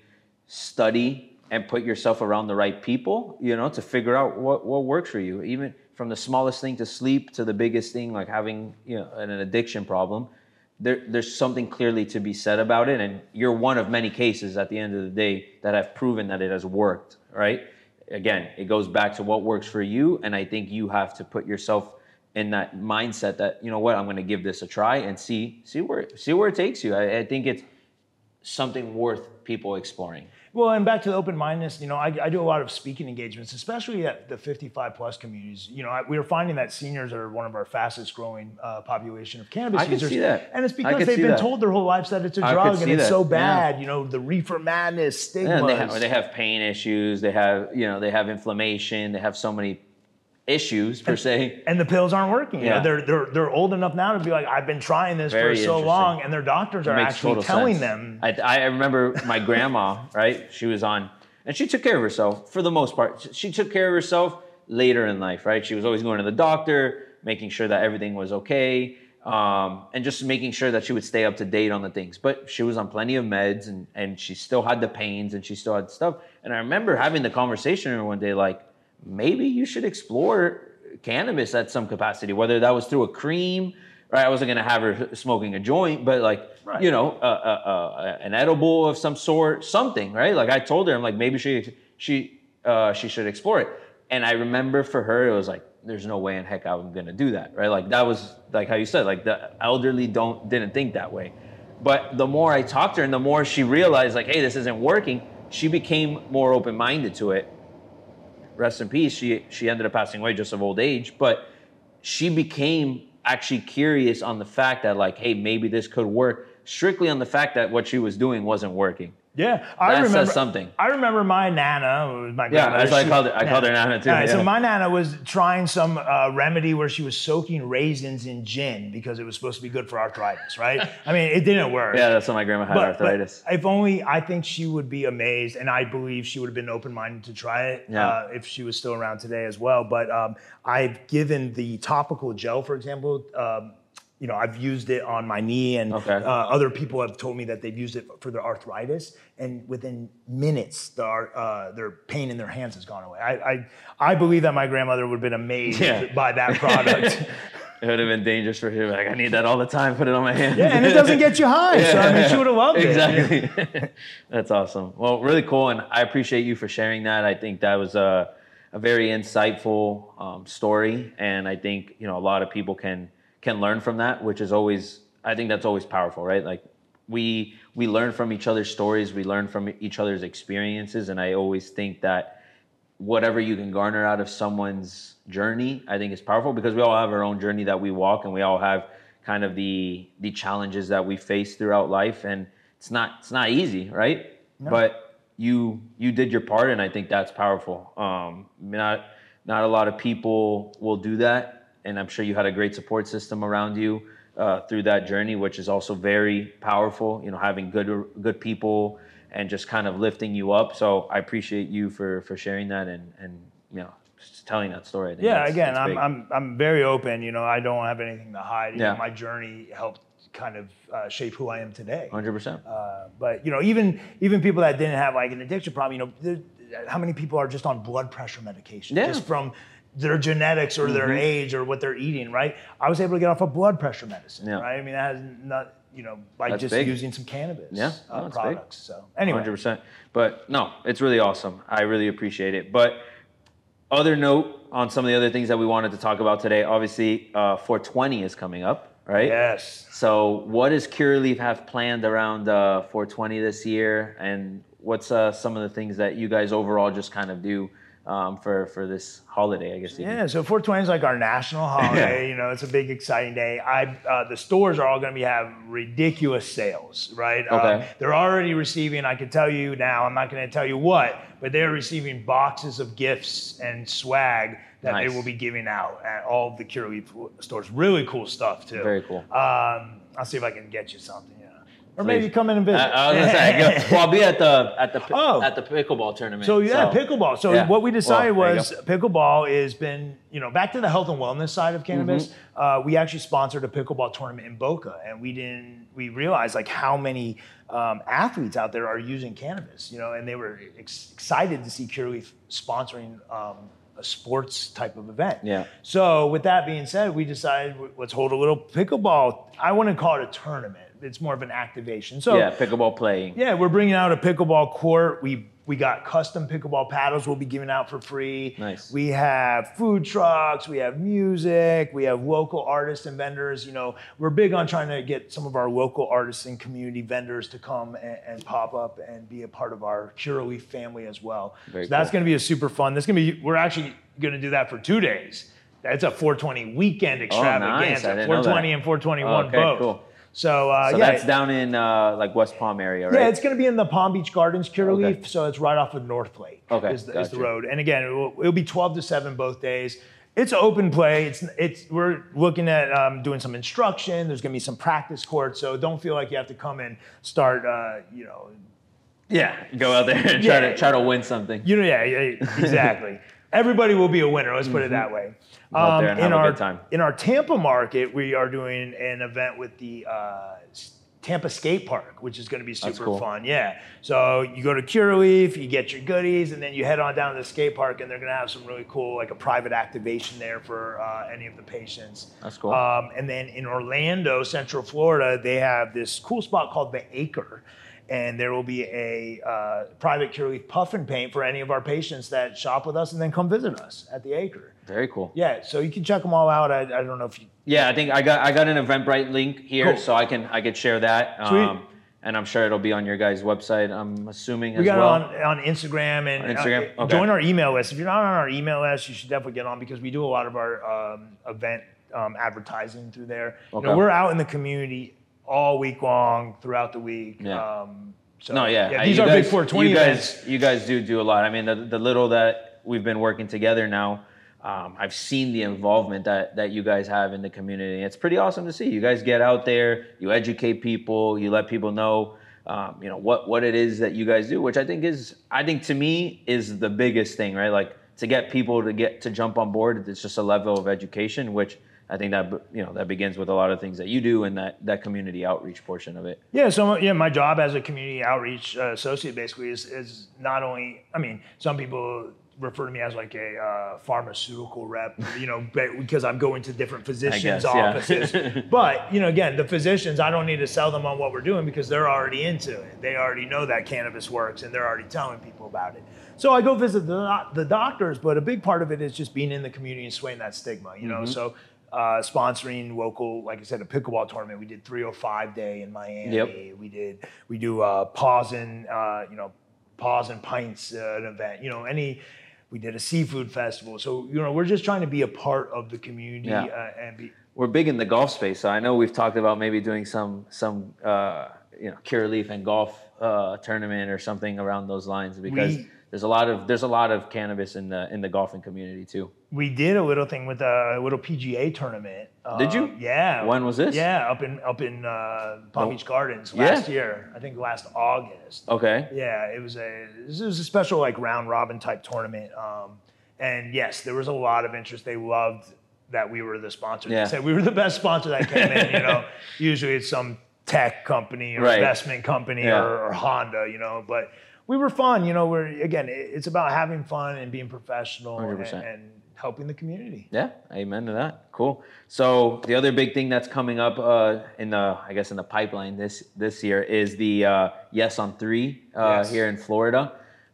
study and put yourself around the right people, you know, to figure out what, what works for you. Even from the smallest thing to sleep to the biggest thing, like having, you know, an addiction problem, there, there's something clearly to be said about it. And you're one of many cases at the end of the day that have proven that it has worked, right? Again, it goes back to what works for you. And I think you have to put yourself in that mindset that, you know what, I'm going to give this a try and see, see where, see where it takes you. I, I think it's something worth people exploring. Well, and back to the open-mindedness, you know, I, I do a lot of speaking engagements, especially at the fifty-five plus communities. You know, I, we are finding that seniors are one of our fastest growing uh, population of cannabis I can users. see that. And it's I because can they've see been that. told their whole lives that it's a I could drug and see it's that. so Yeah. bad. You know, the reefer madness, stigmas. Yeah, and they have, they have pain issues. They have, you know, they have inflammation. They have so many issues per se. And the pills aren't working. You Yeah. know, they're they're they're old enough now to be like, I've been trying this Very for so interesting. long, and their doctors are Makes actually total telling sense. them. I, I remember my grandma, right? She was on, and she took care of herself for the most part. She took care of herself later in life, right? She was always going to the doctor, making sure that everything was okay, um, and just making sure that she would stay up to date on the things. But she was on plenty of meds, and, and she still had the pains, and she still had stuff. And I remember having the conversation with her one day, like, maybe you should explore cannabis at some capacity, whether that was through a cream, right? I wasn't going to have her smoking a joint, but like, Right. you know, uh, uh, uh, an edible of some sort, something, right? Like I told her, I'm like, maybe she, she, uh, she should explore it. And I remember for her, it was like, there's no way in heck I'm going to do that, right? Like that was like how you said, like the elderly don't, didn't think that way. But the more I talked to her and the more she realized like, hey, this isn't working, she became more open-minded to it. Rest in peace. She she ended up passing away just of old age, but she became actually curious on the fact that like, hey, maybe this could work, strictly on the fact that what she was doing wasn't working. Yeah, I That says remember something. I remember my nana, who was my Yeah, grandmother. that's why I she- called it. I called her Nana too. All right, yeah. So my nana was trying some uh, remedy where she was soaking raisins in gin because it was supposed to be good for arthritis, right? I mean, it didn't work. yeah, that's when my grandma had But, arthritis. but if only, I think she would be amazed, and I believe she would have been open-minded to try it Yeah. uh, if she was still around today as well. But um, I've given the topical gel, for example, um, you know, I've used it on my knee, and Okay. uh, other people have told me that they've used it for their arthritis, and within minutes, the, ar- uh, their pain in their hands has gone away. I, I, I believe that my grandmother would have been amazed Yeah. by that product. It would have been dangerous for her. Like, I need that all the time. Put it on my hand. Yeah, and it doesn't get you high, so I mean, she would have loved it. Exactly. That's awesome. Well, really cool, and I appreciate you for sharing that. I think that was a, a very insightful um, story, and I think you know a lot of people can can learn from that, which is always, I think that's always powerful, right? Like we we learn from each other's stories, we learn from each other's experiences, and I always think that whatever you can garner out of someone's journey, I think is powerful because we all have our own journey that we walk, and we all have kind of the the challenges that we face throughout life, and it's not it's not easy, right? No. But you you did your part, and I think that's powerful. Um, not not a lot of people will do that, and I'm sure you had a great support system around you uh, through that journey, which is also very powerful. You know, having good good people and just kind of lifting you up. So I appreciate you for for sharing that and and you know. Just telling that story. I think yeah, that's, again, that's I'm I'm I'm very open. You know, I don't have anything to hide. You yeah. know, my journey helped kind of uh, shape who I am today. one hundred percent. Uh, but you know, even even people that didn't have like an addiction problem, you know, how many people are just on blood pressure medication yeah. just from their genetics or mm-hmm. their age or what they're eating, right? I was able to get off of blood pressure medicine, yeah. right? I mean, that has not. You know, by That's just big. using some cannabis yeah, uh, no, products. Big. So anyway, one hundred percent. But no, it's really awesome. I really appreciate it. But other note on some of the other things that we wanted to talk about today, obviously uh, four twenty is coming up, right? Yes. So what does Curaleaf have planned around uh, four twenty this year? And what's uh, some of the things that you guys overall just kind of do um, for, for this holiday, I guess? Yeah, can... so four twenty is like our national holiday. You know, it's a big, exciting day. I uh, the stores are all going to be have ridiculous sales, right? Okay. Um, they're already receiving, I can tell you now, I'm not going to tell you what, but they're receiving boxes of gifts and swag that nice. They will be giving out at all of the Curaleaf stores. Really cool stuff, too. Very cool. Um, I'll see if I can get you something. Or Please. Maybe come in and visit. I, I was gonna say, go, well, I'll be at the at the oh. at the pickleball tournament. So yeah, so. pickleball. So yeah. what we decided well, was pickleball has been, you know, back to the health and wellness side of cannabis. Mm-hmm. Uh, we actually sponsored a pickleball tournament in Boca, and we didn't. We realized like how many um, athletes out there are using cannabis, you know, and they were ex- excited to see Curaleaf sponsoring um, a sports type of event. Yeah. So with that being said, we decided let's hold a little pickleball. I wouldn't call it a tournament. It's more of an activation. So yeah, pickleball playing. Yeah, we're bringing out a pickleball court. We we got custom pickleball paddles we'll be giving out for free. Nice. We have food trucks. We have music. We have local artists and vendors. You know, we're big on trying to get some of our local artists and community vendors to come and, and pop up and be a part of our Curaleaf family as well. Very so cool. That's going to be a super fun. That's going to be. We're actually going to do that for two days. That's a four twenty weekend extravaganza. Oh, nice. four twenty and four twenty-one oh, okay, both. Cool. So, uh, so yeah. that's down in uh, like West Palm area, right? Yeah, it's going to be in the Palm Beach Gardens, Curaleaf. Okay. So it's right off of North Lake. Okay, is the, gotcha. is the road. And again, it will, it'll be twelve to seven both days. It's open play. It's it's we're looking at um, doing some instruction. There's going to be some practice courts. So don't feel like you have to come and start, uh, you know. Yeah, go out there and yeah, try to try to win something. You know, yeah, yeah exactly. Everybody will be a winner. Let's put it that way. Um, in our time. in our Tampa market, we are doing an event with the uh, Tampa Skate Park, which is going to be super cool. fun. Yeah. So you go to Curaleaf, you get your goodies, and then you head on down to the skate park, and they're going to have some really cool, like a private activation there for uh, any of the patients. That's cool. Um, and then in Orlando, Central Florida, they have this cool spot called the Acre. And there will be a uh, private Curaleaf puff and paint for any of our patients that shop with us and then come visit us at the Acre. Very cool. Yeah, so you can check them all out. I, I don't know if you. Yeah, I think I got I got an Eventbrite link here, cool. so I can I could share that. Sweet. Um, and I'm sure it'll be on your guys' website. I'm assuming we as got well. it on, on Instagram and on Instagram? Uh, okay. Join our email list. If you're not on our email list, you should definitely get on because we do a lot of our um, event um, advertising through there. Okay. You know, we're out in the community all week long, throughout the week. Yeah. Um, So, no, yeah. yeah these you are guys, big four twenty you guys, events. You guys do do a lot. I mean, the, the little that we've been working together now, um, I've seen the involvement that, that you guys have in the community. It's pretty awesome to see. You guys get out there, you educate people, you let people know, um, you know, what, what it is that you guys do, which I think is, I think to me is the biggest thing, right? Like to get people to get to jump on board, it's just a level of education, which I think that, you know, that begins with a lot of things that you do and that, that community outreach portion of it. Yeah, so yeah, my job as a community outreach uh, associate basically is is not only, I mean, some people refer to me as like a uh, pharmaceutical rep, you know, because I'm going to different physicians' guess, offices. Yeah. But, you know, again, the physicians, I don't need to sell them on what we're doing because they're already into it. They already know that cannabis works and they're already telling people about it. So I go visit the, the doctors, but a big part of it is just being in the community and swaying that stigma, you know, Mm-hmm. so uh, sponsoring local, like I said, a pickleball tournament. We did three oh five day in Miami. Yep. We did, we do uh, Paws and, uh, you know, Paws and Pints, uh, an event, you know, any, we did a seafood festival. So, you know, we're just trying to be a part of the community Yeah. uh, and be. we're big in the golf space. So I know we've talked about maybe doing some some uh, you know Curaleaf and golf uh, tournament or something around those lines because We- there's a lot of there's a lot of cannabis in the in the golfing community too. We did a little thing with a little P G A tournament. Did you? Um, yeah. When was this? Yeah, up in up in uh, Palm Oh. Beach Gardens Yeah. last year. I think last August. Okay. Yeah, it was a this was a special like round robin type tournament. Um, and yes, there was a lot of interest. They loved that we were the sponsor. Yeah. They said we were the best sponsor that came in. You know, usually it's some tech company or Right. investment company Yeah. or, or Honda. You know, but we were fun. You know, we're again, it- it's about having fun and being professional one hundred and, percent. and helping the community. Yeah, amen to that. Cool. So the other big thing that's coming up uh, in the, I guess, in the pipeline this this year is the uh, Yes on Three uh, Yes. here in Florida.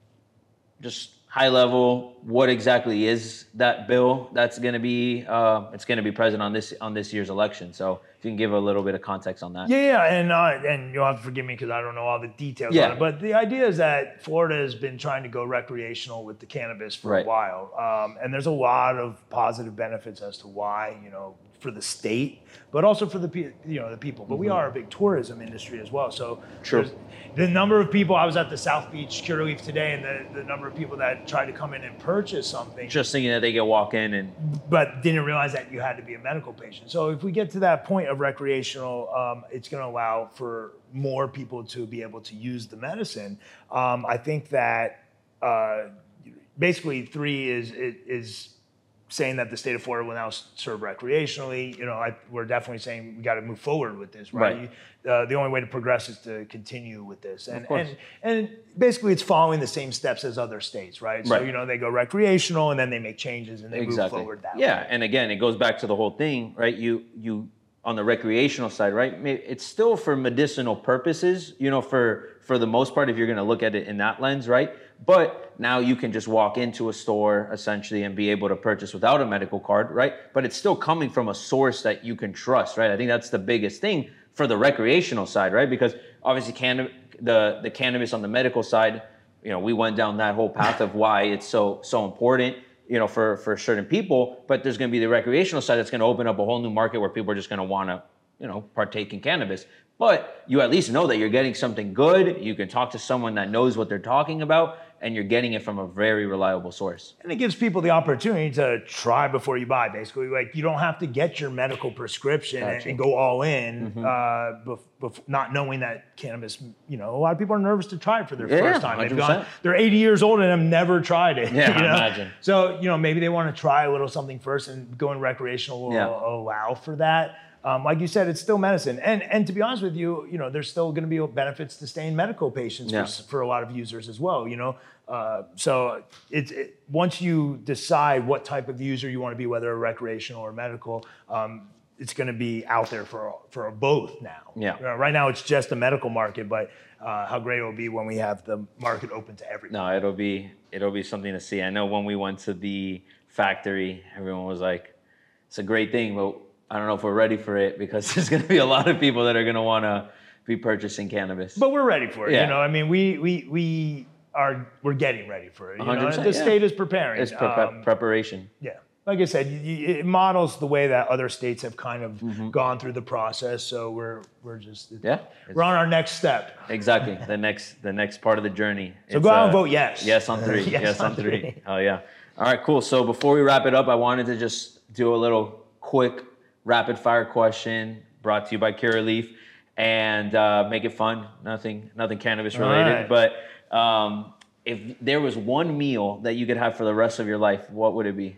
Just high level, what exactly is that bill that's going to be? Uh, it's going to be present on this on this year's election. So if you can give a little bit of context on that. Yeah, yeah, and uh, and you'll have to forgive me because I don't know all the details Yeah. on it. But the idea is that Florida has been trying to go recreational with the cannabis for Right. a while, um, and there's a lot of positive benefits as to why, you know, for the state, but also for the pe- you know the people. But we are a big tourism industry as well. So True. there's- the number of people I was at the South Beach Curaleaf today, and the, the number of people that tried to come in and purchase something, Just thinking that they can walk in and but didn't realize that you had to be a medical patient. So if we get to that point of recreational, um, it's going to allow for more people to be able to use the medicine. Um, I think that uh, basically three is is saying that the state of Florida will now serve recreationally. You know, I, we're definitely saying we got to move forward with this, right? Right. You, uh, the only way to progress is to continue with this, and course. and and basically it's following the same steps as other states, right? So Right. you know they go recreational and then they make changes and they exactly. move forward that way. Yeah, and again, it goes back to the whole thing, right? You you on the recreational side, right? may- It's still for medicinal purposes, you know, for for the most part, if you're going to look at it in that lens, right? But now you can just walk into a store essentially and be able to purchase without a medical card, right? But it's still coming from a source that you can trust, right? I think that's the biggest thing for the recreational side, right? Because obviously, canna- the the cannabis on the medical side, you know, we went down that whole path of why it's so so important, you know, for for certain people. But there's going to be the recreational side that's going to open up a whole new market where people are just going to want to, you know, partake in cannabis. But you at least know that you're getting something good. You can talk to someone that knows what they're talking about, and you're getting it from a very reliable source. And it gives people the opportunity to try before you buy, basically. Like, you don't have to get your medical prescription and, Gotcha. and go all in, Mm-hmm. uh, bef- bef- not knowing that cannabis, you know, a lot of people are nervous to try it for their Yeah, first time. They've one hundred gone, percent. they're eighty years old and have never tried it. Yeah, you know? imagine. So, you know, maybe they want to try a little something first, and going recreational will Yeah. allow for that. Um, like you said, it's still medicine. And and to be honest with you, you know, there's still going to be benefits to staying medical patients Yeah. for, for a lot of users as well, you know. Uh, so it's it, once you decide what type of user you want to be, whether recreational or medical, um, it's going to be out there for for both now. Yeah. You know, right now it's just the medical market, but uh, how great it will be when we have the market open to everyone. No, it'll be it'll be something to see. I know when we went to the factory, everyone was like, "It's a great thing, but I don't know if we're ready for it because there's going to be a lot of people that are going to want to be purchasing cannabis." But we're ready for it. Yeah. You know, I mean, we we we are we're getting ready for it. You one hundred know, percent, the yeah. state is preparing. It's pre- Um, preparation. Yeah. Like I said, you, you, it models the way that other states have kind of Mm-hmm. gone through the process. So we're we're just Yeah. we're on our next step. Exactly. The next the next part of the journey. So It's, go out and uh, vote yes. Yes on three. yes, Yes on on three. three. Oh yeah. All right, cool. So before we wrap it up, I wanted to just do a little quick rapid fire question brought to you by Curaleaf, and uh, make it fun. Nothing nothing cannabis related. right. But um, if there was one meal that you could have for the rest of your life, what would it be?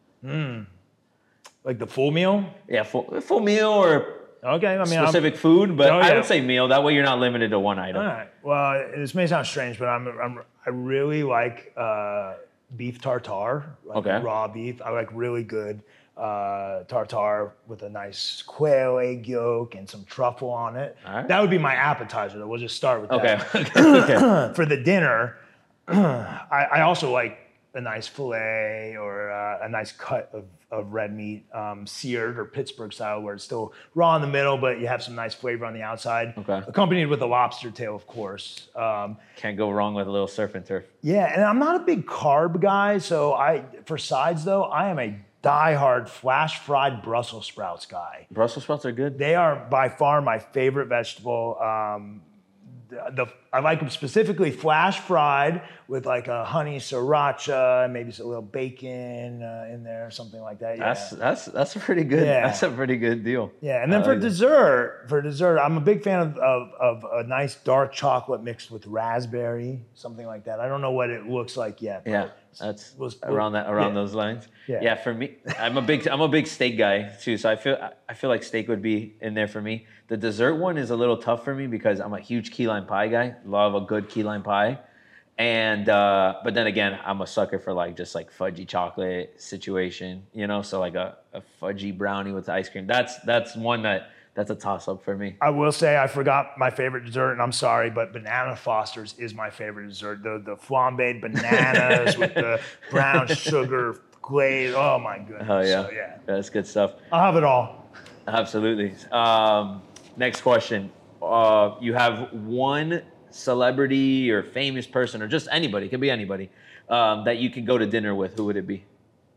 Like the full meal. Yeah, full, full meal or Okay. I mean, I'm- specific food, but Oh, I yeah. would say meal. That way you're not limited to one item. All right. Well, this may sound strange, but I'm, I'm I really like uh, beef tartare, like Okay. raw beef. I like really good uh, tartare with a nice quail egg yolk and some truffle on it. All right. That would be my appetizer. Though. We'll just start with Okay. that. okay. For the dinner, I, I also like a nice fillet or uh, a nice cut of, of red meat, um, seared or Pittsburgh style, where it's still raw in the middle, but you have some nice flavor on the outside. Okay. Accompanied with a lobster tail, of course. Um, Can't go wrong with a little surf and turf. yeah, and I'm not a big carb guy, so I for sides though, I am a diehard flash fried Brussels sprouts guy. Brussels sprouts are good. They are by far my favorite vegetable. Um, the, the I like them specifically flash fried with like a honey sriracha and maybe a little bacon uh, in there, something like that. Yeah. That's that's that's a pretty good. Yeah. That's a pretty good deal. Yeah, and then I for like that. dessert, for dessert, I'm a big fan of, of of a nice dark chocolate mixed with raspberry, something like that. I don't know what it looks like yet. but Yeah, that's was- around that around yeah. those lines. Yeah. Yeah, for me, I'm a big I'm a big steak guy too. So I feel I feel like steak would be in there for me. The dessert one is a little tough for me because I'm a huge key lime pie guy. Love a good key lime pie, and uh, but then again, I'm a sucker for like just like fudgy chocolate situation, you know. So like a, a fudgy brownie with ice cream. That's that's one that that's a toss up for me. I will say I forgot my favorite dessert, and I'm sorry, but banana Fosters is my favorite dessert. The the flambéed bananas with the brown sugar glaze. Oh my goodness. Oh yeah, So, yeah. that's good stuff. I'll have it all. Absolutely. Um, next question. Uh, you have one celebrity or famous person or just anybody, it could be anybody, um, that you could go to dinner with. Who would it be?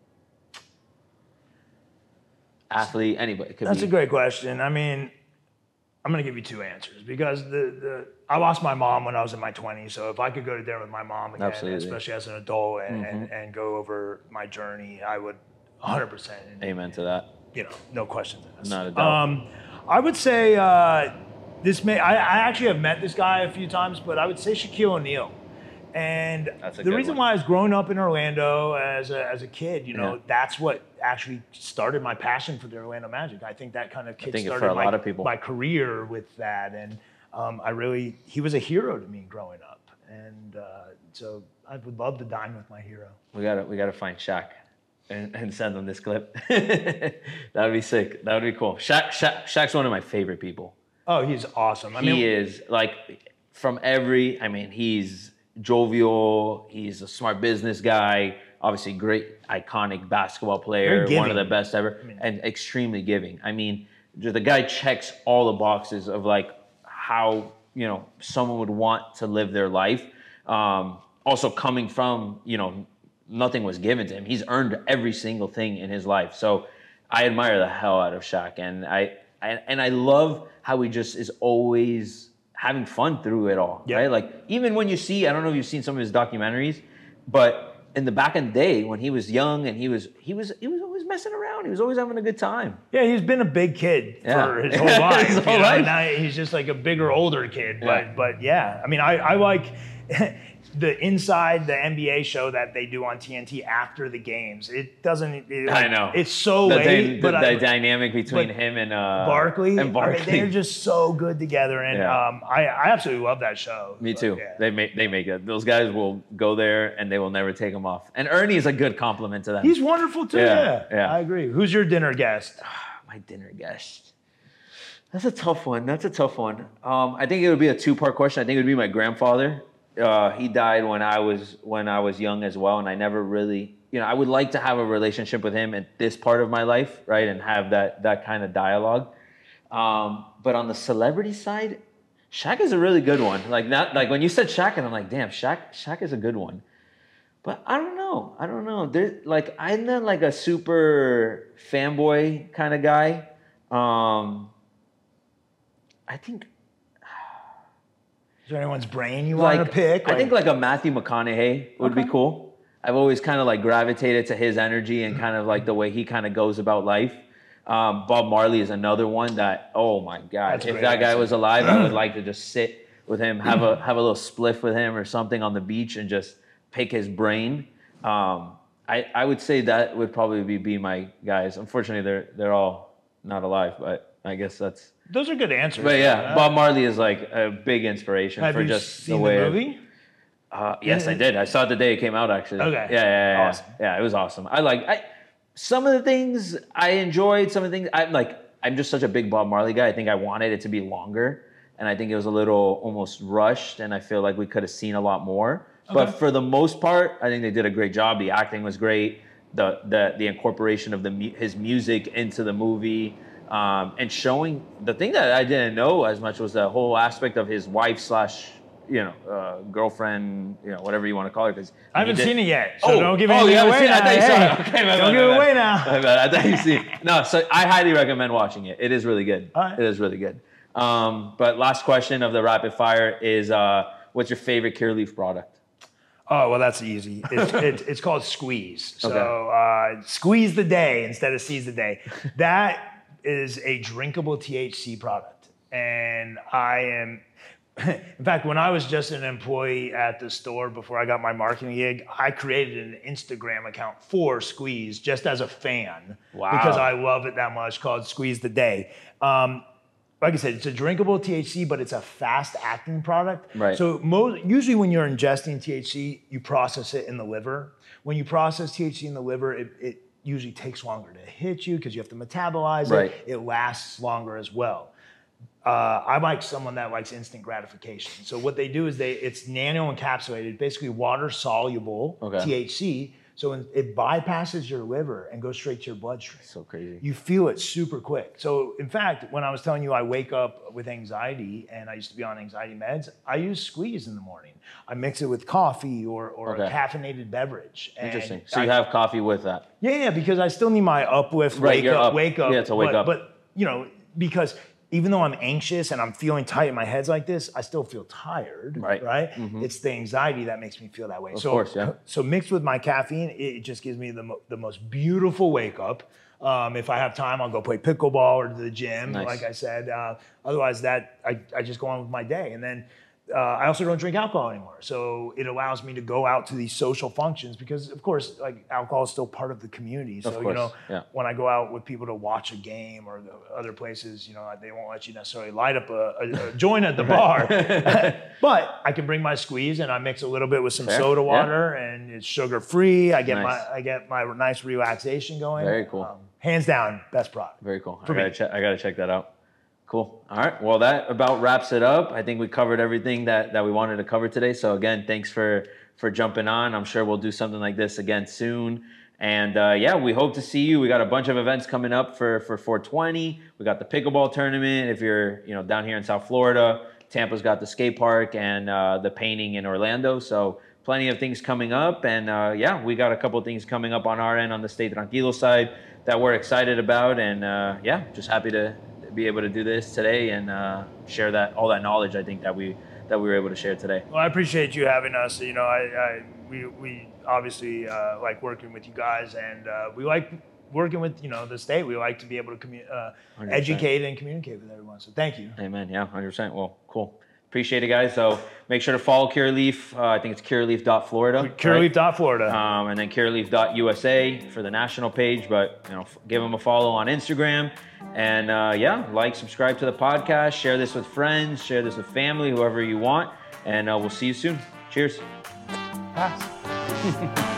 Athlete, anybody. It could That's be. a great question. I mean, I'm gonna give you two answers because the, the I lost my mom when I was in my twenties. So if I could go to dinner with my mom again, Absolutely. especially as an adult, and, Mhm. and, and go over my journey, I would one hundred percent. Amen to that. You know, no questions asked. Not a doubt. Um, I would say uh, this may. I, I actually have met this guy a few times, but I would say Shaquille O'Neal. And That's a the good reason one. why I was growing up in Orlando as a, as a kid, you know, Yeah. that's what actually started my passion for the Orlando Magic. I think that kind of think it's kick-started for a my, lot of people. my career with that. And um, I really, he was a hero to me growing up. And uh, so I would love to dine with my hero. We gotta we gotta find Shaq and, and send him this clip. That would be sick. That would be cool. Shaq, Shaq Shaq's one of my favorite people. Oh, he's awesome. I He mean, is like from every. I mean, he's jovial. He's a smart business guy. Obviously, great, iconic basketball player. Very One of the giving. best ever, mean- and extremely giving. I mean, just the guy checks all the boxes of like how you know someone would want to live their life. Um, also, coming from you know nothing was given to him. He's earned every single thing in his life. So I admire the hell out of Shaq, and I, I and I love how he just is always having fun through it all, Yeah. right? Like even when you see, I don't know if you've seen some of his documentaries, but in the back in the day when he was young and he was he was he was always messing around. He was always having a good time. yeah, he's been a big kid Yeah. for his whole life. His you whole know, life. Now he's just like a bigger, older kid. But Yeah. but yeah, I mean, I, I like the inside the N B A show that they do on T N T after the games. It doesn't. It, I know. It's so The, late, dy- but the, I, the dynamic between but him and uh, Barkley, and Barkley. I mean, they're just so good together, and Yeah. um, I, I absolutely love that show. Me But, too. yeah. They make they make it. Those guys will go there and they will never take them off. And Ernie is a good compliment to them. He's wonderful too. Yeah, Yeah, yeah. I agree. Who's your dinner guest? My dinner guest. That's a tough one. That's a tough one. Um, I think it would be a two-part question. I think it would be my grandfather. Uh, he died when I was when I was young as well, and I never really, you know, I would like to have a relationship with him at this part of my life, right, and have that that kind of dialogue. Um, but on the celebrity side, Shaq is a really good one. Like not like when you said Shaq, and I'm like, damn, Shaq, Shaq is a good one. But I don't know. I don't know. There, like I'm not like a super fanboy kind of guy. Um, I think Is there anyone's brain you want like to pick? I think like a Matthew McConaughey would be Okay. cool. I've always kind of like gravitated to his energy and kind of like the way he kind of goes about life. Um, Bob Marley is another one that, oh my God, That's a if great that guy answer. was alive, I would like to just sit with him, have a have a little spliff with him or something on the beach and just pick his brain. Um, I, I would say that would probably be, be my guys. Unfortunately, they're they're all not alive, but I guess that's. those are good answers. But yeah, Uh, Bob Marley is like a big inspiration have for you just seen the way. the of- movie? uh, yes, I did. I saw it the day it came out. Actually. Okay. Yeah, yeah, yeah. Awesome. Yeah, yeah, it was awesome. I like. I some of the things I enjoyed. Some of the things I'm like. I'm just such a big Bob Marley guy. I think I wanted it to be longer, and I think it was a little almost rushed. And I feel like we could have seen a lot more. But Okay. for the most part, I think they did a great job. The acting was great. The the the incorporation of the mu- his music into the movie. Um, and showing the thing that I didn't know as much was the whole aspect of his wife slash you know, uh, girlfriend, you know, whatever you want to call her. Because I haven't did, seen it yet, so oh, don't give oh, anything you haven't away seen it? now. I thought you Hey, saw it. Okay, my don't bad, give my it away bad. now. My bad. I thought you seen it. No, so I highly recommend watching it. It is really good. All right. It is really good. Um, but last question of the rapid fire is, uh, what's your favorite Curaleaf product? Oh, well, that's easy. It's, it's, it's called Squeeze. So Okay. uh, squeeze the day instead of seize the day. That is a drinkable T H C product. And I am, in fact, when I was just an employee at the store before I got my marketing gig, I created an Instagram account for Squeeze just as a fan. Wow. Because I love it that much, called Squeeze the Day. Um, Like I said, it's a drinkable T H C, but it's a fast-acting product. Right. So most, usually when you're ingesting T H C, you process it in the liver. When you process T H C in the liver, it, it usually takes longer to hit you because you have to metabolize Right. it. It lasts longer as well. Uh, I like someone that likes instant gratification. So what they do is they it's nano encapsulated, basically water soluble Okay. T H C. So it bypasses your liver and goes straight to your bloodstream. So crazy. You feel it super quick. So in fact, when I was telling you I wake up with anxiety and I used to be on anxiety meds, I use Squeeze in the morning. I mix it with coffee or, or Okay. a caffeinated beverage. And Interesting. So I- you have coffee with that? yeah, yeah, because I still need my uplift, Right, wake you're up, up. wake up. Yeah, to wake but, up. But, you know, because even though I'm anxious and I'm feeling tight and my head's like this, I still feel tired, Right. right? Mhm. It's the anxiety that makes me feel that way. Of so, course, yeah. So mixed with my caffeine, it just gives me the, mo- the most beautiful wake up. Um, if I have time, I'll go play pickleball or to the gym, Nice. like I said. Uh, otherwise, that I, I just go on with my day. And then uh, I also don't drink alcohol anymore. So it allows me to go out to these social functions because, of course, like alcohol is still part of the community. So, Of you course, know, yeah. when I go out with people to watch a game or the other places, you know, they won't let you necessarily light up a, a, a joint at the bar. But I can bring my Squeeze and I mix a little bit with some Fair, soda yeah. water and it's sugar free. I get Nice. my I get my nice relaxation going. Very cool. Um, hands down, best product. Very cool. I For me. gotta, check, I gotta check that out. Cool. All right. Well, that about wraps it up. I think we covered everything that, that we wanted to cover today. So again, thanks for, for jumping on. I'm sure we'll do something like this again soon. And uh, yeah, we hope to see you. We got a bunch of events coming up for, for four twenty. We got the pickleball tournament. If you're you know down here in South Florida, Tampa's got the skate park and uh, the painting in Orlando. So plenty of things coming up. And uh, yeah, we got a couple of things coming up on our end on the Stay Tranquilo side that we're excited about. And uh, yeah, just happy to be able to do this today and uh, share that all that knowledge I think that we that we were able to share today. Well, I appreciate you having us. You know, I, I we we obviously uh, like working with you guys, and uh, we like working with you know the state. We like to be able to commu- uh, one hundred percent. educate and communicate with everyone. So thank you. Amen. Yeah, one hundred percent. Well, cool. Appreciate it, guys. So make sure to follow Curaleaf. Uh, I think it's curaleaf dot florida. Curaleaf dot Florida. Um, and then curaleaf dot U S A for the national page. But you know, f- give them a follow on Instagram. And uh, yeah, like, subscribe to the podcast, share this with friends, share this with family, whoever you want. And uh, we'll see you soon. Cheers. Pass.